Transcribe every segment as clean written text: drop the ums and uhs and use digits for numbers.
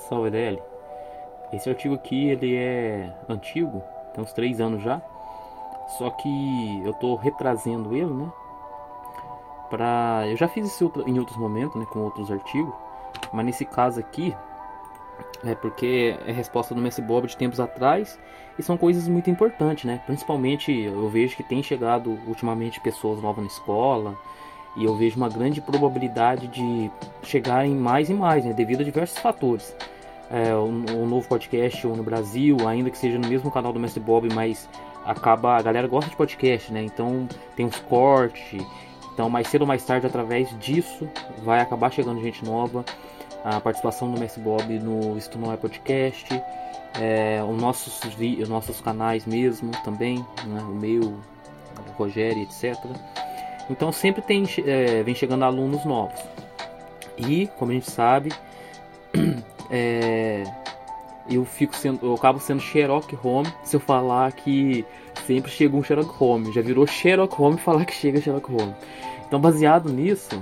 Salve DL. Esse artigo aqui ele é antigo, tem uns 3 anos já. Só que eu tô retrazendo ele, né? Eu já fiz isso em outros momentos, né? Com outros artigos. Mas nesse caso aqui é porque é resposta do Messi Bob de tempos atrás. E são coisas muito importantes, né? Principalmente eu vejo que tem chegado ultimamente pessoas novas na escola. E eu vejo uma grande probabilidade de chegarem mais e mais, né? Devido a diversos fatores. O novo podcast no Brasil, ainda que seja no mesmo canal do Mestre Bob, mas a galera gosta de podcast, né? Então tem uns cortes. Então mais cedo ou mais tarde, através disso, vai acabar chegando gente nova. A participação do Mestre Bob no Isto Não É Podcast, os nossos canais mesmo também, né? O meu, o Rogério, etc. Então sempre vem chegando alunos novos. E, como a gente sabe, eu acabo sendo Sherlock Holmes se eu falar que sempre chega um Sherlock Holmes. Já virou Sherlock Holmes falar que chega Sherlock Holmes. Então, baseado nisso,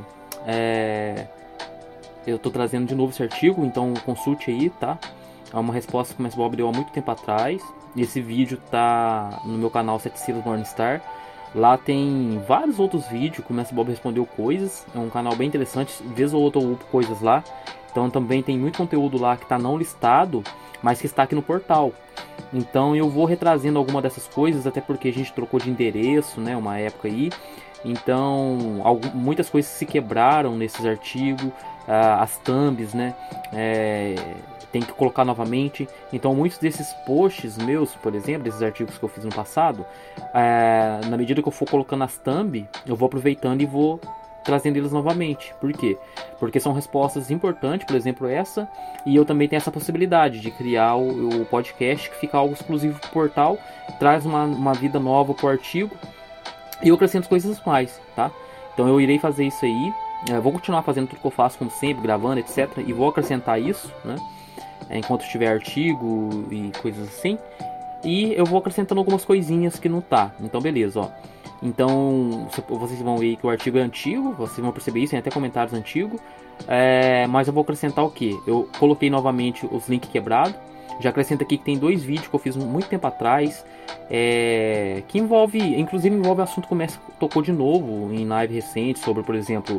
eu tô trazendo de novo esse artigo, então consulte aí, tá? É uma resposta que o Mestre Bob deu há muito tempo atrás. Esse vídeo tá no meu canal 7 Silas Morningstar. Lá tem vários outros vídeos que o Mestre Bob respondeu coisas. É um canal bem interessante, vez ou outra eu upo coisas lá. Então também tem muito conteúdo lá que está não listado, mas que está aqui no portal. Então eu vou retrazendo alguma dessas coisas, até porque a gente trocou de endereço, né, uma época aí. Então muitas coisas se quebraram nesses artigos, as thumbs, né, tem que colocar novamente. Então muitos desses posts meus, por exemplo, desses artigos que eu fiz no passado, na medida que eu for colocando as thumb, eu vou aproveitando e vou trazendo eles novamente. Por quê? Porque são respostas importantes, por exemplo essa, e eu também tenho essa possibilidade de criar o podcast que fica algo exclusivo para o portal, traz uma vida nova para o artigo, e eu acrescento coisas mais, tá? Então eu irei fazer isso aí, vou continuar fazendo tudo que eu faço como sempre, gravando, etc, e vou acrescentar isso, né? Enquanto tiver artigo e coisas assim, e eu vou acrescentando algumas coisinhas que não tá. Então beleza, ó. Então vocês vão ver que o artigo é antigo, vocês vão perceber isso, tem até comentários antigos, mas eu vou acrescentar o que? Eu coloquei novamente os links quebrados. Já acrescento aqui que tem 2 vídeos que eu fiz muito tempo atrás, que inclusive envolve assunto que o Messi tocou de novo em live recente, sobre, por exemplo,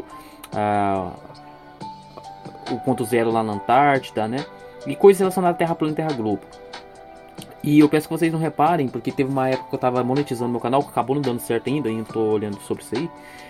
o ponto zero lá na Antártida, né? E coisas relacionadas à Terra plana e Terra globo. E eu peço que vocês não reparem, porque teve uma época que eu tava monetizando meu canal, que acabou não dando certo ainda tô olhando sobre isso aí.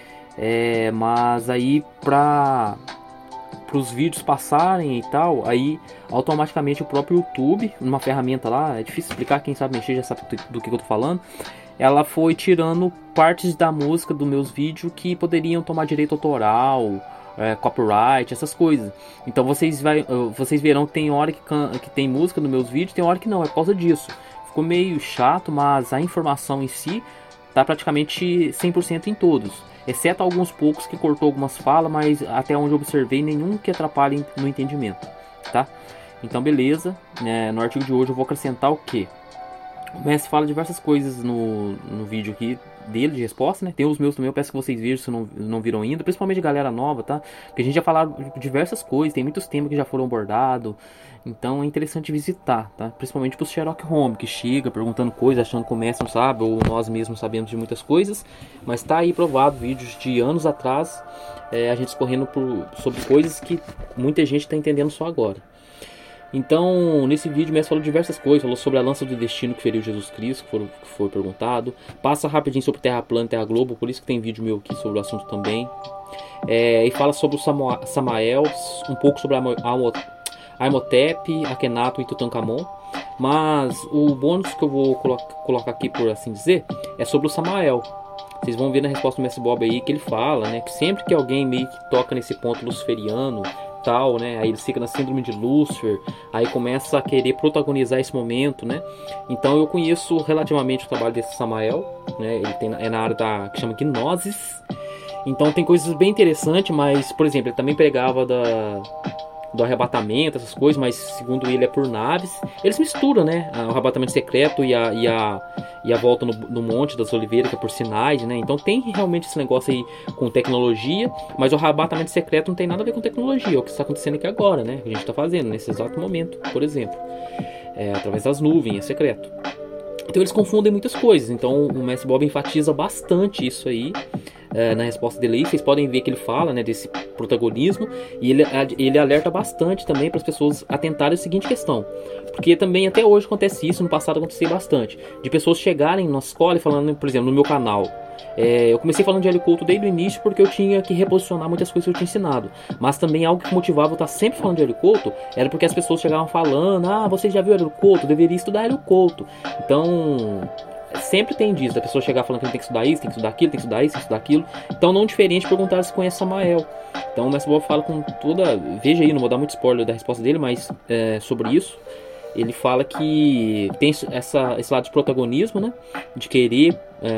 Mas aí para os vídeos passarem e tal, aí automaticamente o próprio YouTube, numa ferramenta lá, é difícil explicar, quem sabe mexer já sabe do que eu tô falando, ela foi tirando partes da música dos meus vídeos que poderiam tomar direito autoral, copyright, essas coisas. Então vocês verão que tem hora que tem música nos meus vídeos, tem hora que não, é por causa disso. Ficou meio chato, mas a informação em si tá praticamente 100% em todos, exceto alguns poucos que cortou algumas falas, mas até onde eu observei, nenhum que atrapalhe no entendimento, tá? Então beleza, no artigo de hoje eu vou acrescentar o que? O Messi fala diversas coisas no vídeo aqui dele de resposta, né? Tem os meus também, eu peço que vocês vejam se não viram ainda, principalmente galera nova, tá? Porque a gente já falaram diversas coisas, tem muitos temas que já foram abordados, então é interessante visitar, tá? Principalmente pro Sherlock Holmes, que chega perguntando coisas, achando que o Messi não sabe, ou nós mesmos sabemos de muitas coisas, mas tá aí provado, vídeos de anos atrás, a gente escorrendo sobre coisas que muita gente tá entendendo só agora. Então, nesse vídeo, o Messi falou diversas coisas, falou sobre a lança do destino que feriu Jesus Cristo, que foi perguntado, passa rapidinho sobre Terra plana e Terra globo, por isso que tem vídeo meu aqui sobre o assunto também, e fala sobre o Samael, um pouco sobre a Imhotep, Akhenaton e Tutankhamon, mas o bônus que eu vou colocar aqui, por assim dizer, é sobre o Samael. Vocês vão ver na resposta do Mestre Bob aí que ele fala, né, que sempre que alguém meio que toca nesse ponto luciferiano, tal, né, aí ele fica na síndrome de Lúcifer, aí começa a querer protagonizar esse momento, né. Então eu conheço relativamente o trabalho desse Samael, né, ele é na área que chama Gnosis. Então tem coisas bem interessantes, mas, por exemplo, ele também pregava do arrebatamento, essas coisas, mas segundo ele é por naves. Eles misturam, né, o arrebatamento secreto e a volta no Monte das Oliveiras, que é por sinais, né? Então tem realmente esse negócio aí com tecnologia, mas o arrebatamento secreto não tem nada a ver com tecnologia, é o que está acontecendo aqui agora, né? Que a gente está fazendo nesse exato momento, por exemplo. Através das nuvens, é secreto. Então eles confundem muitas coisas. Então o Mestre Bob enfatiza bastante isso aí na resposta dele aí. Vocês podem ver que ele fala, né, desse protagonismo. E ele alerta bastante também para as pessoas atentarem à seguinte questão. Porque também até hoje acontece isso, no passado acontecia bastante. De pessoas chegarem na escola e falando, por exemplo, no meu canal. Eu comecei falando de Hélio Couto desde o início porque eu tinha que reposicionar muitas coisas que eu tinha ensinado. Mas também algo que motivava eu estar sempre falando de Hélio Couto era porque as pessoas chegavam falando: ah, você já viu Hélio Couto? Deveria estudar Hélio Couto. Então, sempre tem disso, da pessoa chegar falando que tem que estudar isso, tem que estudar aquilo, tem que estudar isso, tem que estudar aquilo. Então, não diferente perguntar se conhece Samael. Então, o Mestre Bob fala com toda... Veja aí, não vou dar muito spoiler da resposta dele, mas sobre isso. Ele fala que tem esse lado de protagonismo, né? De querer...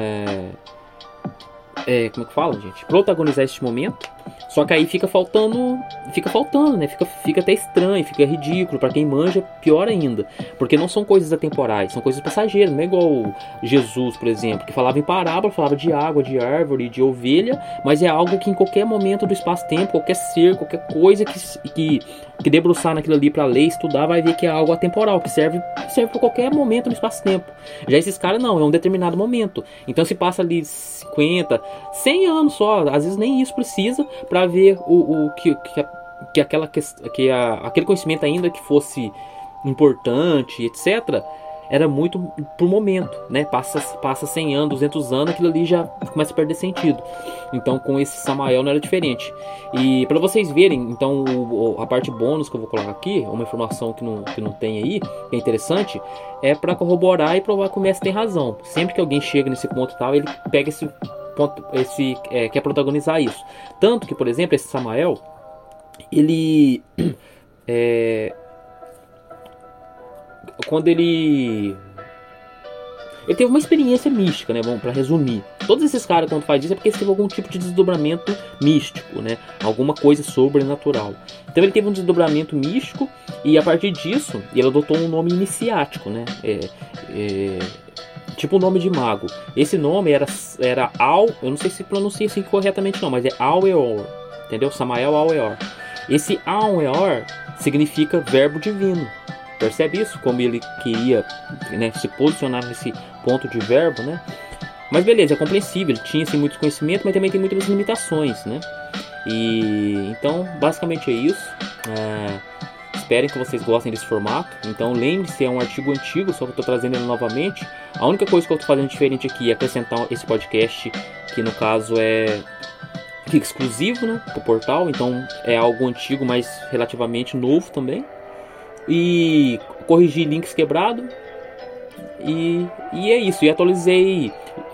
como é que fala, gente? Protagonizar este momento. Só que aí fica faltando, né? Fica até estranho, fica ridículo. Pra quem manja, pior ainda. Porque não são coisas atemporais, são coisas passageiras. Não é igual Jesus, por exemplo, que falava em parábola, falava de água, de árvore, de ovelha. Mas é algo que em qualquer momento do espaço-tempo, qualquer ser, qualquer coisa que debruçar naquilo ali pra ler, estudar, vai ver que é algo atemporal, que serve pra qualquer momento no espaço-tempo. Já esses caras não, é um determinado momento. Então se passa ali 50, 100 anos só, às vezes nem isso precisa para ver aquele conhecimento, ainda que fosse importante, etc., era muito por momento, né? Passa 100 anos, 200 anos, aquilo ali já começa a perder sentido. Então com esse Samael não era diferente. E para vocês verem, então a parte bônus que eu vou colocar aqui, uma informação que não tem aí, que é interessante, é para corroborar e provar que o mestre tem razão. Sempre que alguém chega nesse ponto tal, ele pega esse ponto, quer protagonizar isso. Tanto que, por exemplo, esse Samael, ele quando ele teve uma experiência mística, né? Vamos, para resumir, todos esses caras quando faz isso é porque eles teve algum tipo de desdobramento místico, né? Alguma coisa sobrenatural. Então ele teve um desdobramento místico e a partir disso ele adotou um nome iniciático, né? Tipo o nome de mago. Esse nome era eu não sei se pronuncia assim corretamente não, mas é Aueor, entendeu? Samael Aueor. Esse Aueor significa verbo divino. Percebe isso? Como ele queria, né, se posicionar nesse ponto de verbo, né? Mas beleza, é compreensível. Ele tinha assim, muito conhecimento, mas também tem muitas limitações, né? E então, basicamente é isso. Esperem que vocês gostem desse formato. Então lembre-se, é um artigo antigo, só que eu estou trazendo ele novamente. A única coisa que eu estou fazendo diferente aqui é acrescentar esse podcast, que no caso fica exclusivo, né, para o portal. Então é algo antigo, mas relativamente novo também. E corrigir links quebrados. E é isso. E atualizei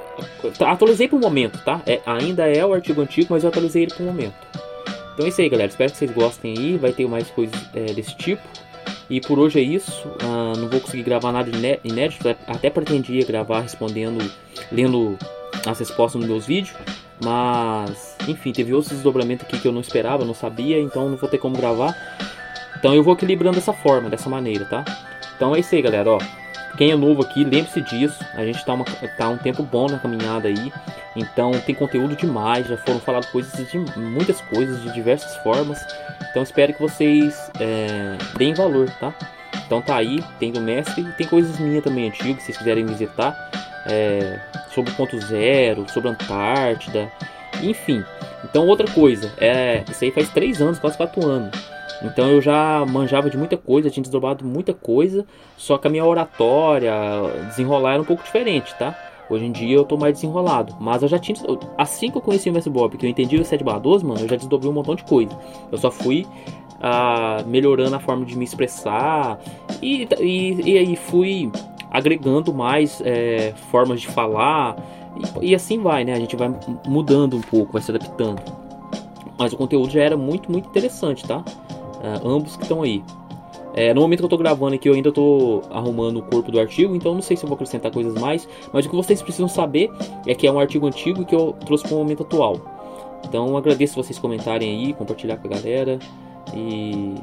pro momento, tá? Ainda é o artigo antigo, mas eu atualizei ele pro momento. Então é isso aí, galera. Espero que vocês gostem aí. Vai ter mais coisas desse tipo. E por hoje é isso. Não vou conseguir gravar nada inédito. Até pretendia gravar lendo as respostas nos meus vídeos. Mas, enfim, teve outros desdobramentos aqui que eu não esperava, não sabia. Então não vou ter como gravar. Então eu vou equilibrando dessa maneira, tá? Então é isso aí, galera, ó. Quem é novo aqui, lembre-se disso. A gente tá um tempo bom na caminhada aí. Então tem conteúdo demais. Já foram faladas muitas coisas, de diversas formas. Então espero que vocês deem valor, tá? Então tá aí, tem do mestre. E tem coisas minhas também antigas, se vocês quiserem visitar. Sobre o ponto zero, sobre a Antártida. Enfim. Então outra coisa, isso aí faz 3 anos, quase 4 anos. Então eu já manjava de muita coisa, tinha desdobrado muita coisa, só que a minha oratória, desenrolar era um pouco diferente, tá? Hoje em dia eu tô mais desenrolado, mas eu já tinha, assim que eu conheci o Mestre Bob, que eu entendi o 7/12, mano, eu já desdobrei um montão de coisa. Eu só fui melhorando a forma de me expressar e aí fui agregando mais formas de falar e assim vai, né? A gente vai mudando um pouco, vai se adaptando. Mas o conteúdo já era muito, muito interessante, tá? Ambos que estão aí. No momento que eu tô gravando aqui, eu ainda tô arrumando o corpo do artigo, então não sei se eu vou acrescentar coisas mais, mas o que vocês precisam saber é que é um artigo antigo que eu trouxe para o momento atual. Então agradeço vocês comentarem aí, compartilhar com a galera e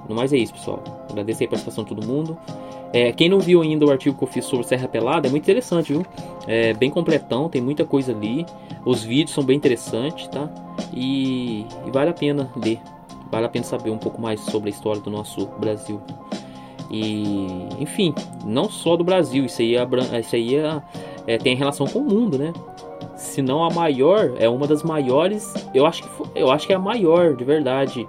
No mais é isso, pessoal. Agradeço aí a participação de todo mundo. Quem não viu ainda o artigo que eu fiz sobre Serra Pelada, é muito interessante, viu? É bem completão, tem muita coisa ali. Os vídeos são bem interessantes, tá? E vale a pena ler. Vale a pena saber um pouco mais sobre a história do nosso Brasil. E, enfim, não só do Brasil, isso aí tem relação com o mundo, né? Se não a maior, é uma das maiores, eu acho que é a maior, de verdade,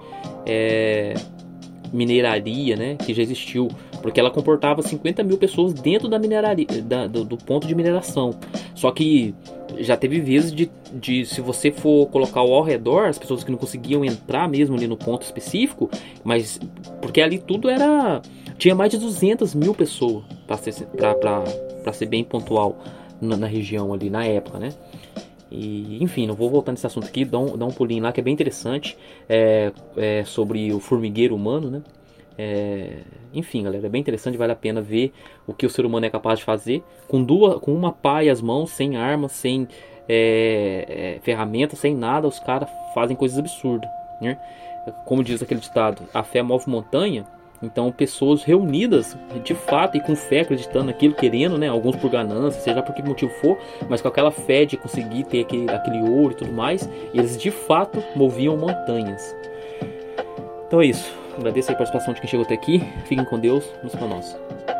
mineraria, né, que já existiu, porque ela comportava 50 mil pessoas dentro da mineraria, do ponto de mineração. Só que já teve vezes de se você for colocar ao redor, as pessoas que não conseguiam entrar mesmo ali no ponto específico, mas porque ali tudo tinha mais de 200 mil pessoas, para ser bem pontual, na região ali, na época, né? E, enfim, não vou voltar nesse assunto aqui, dá um pulinho lá que é bem interessante, sobre o formigueiro humano, né? Enfim, galera, é bem interessante, vale a pena ver o que o ser humano é capaz de fazer com uma pá e as mãos, sem armas, sem ferramentas, sem nada. Os caras fazem coisas absurdas, né? Como diz aquele ditado, a fé move montanha. Então, pessoas reunidas de fato e com fé, acreditando naquilo, querendo, né? Alguns por ganância, seja por que motivo for, mas com aquela fé de conseguir ter aquele ouro e tudo mais, eles de fato moviam montanhas. Então é isso. Agradeço a participação de quem chegou até aqui. Fiquem com Deus. Vamos para nós.